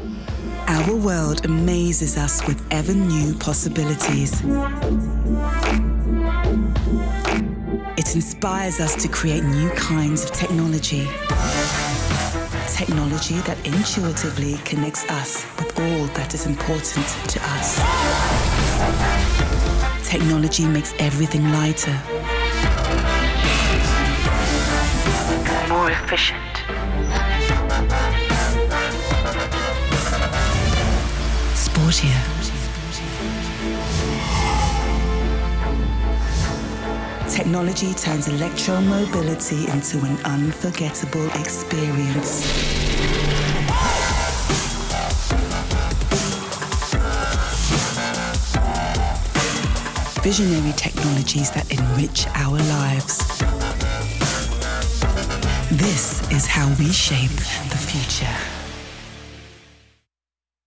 Our world amazes us with ever new possibilities. It inspires us to create new kinds of technology. Technology that intuitively connects us with all that is important to us. Technology makes everything lighter, more efficient, sportier. Technology turns electromobility into an unforgettable experience. Visionary technologies that enrich our lives. This is how we shape the future.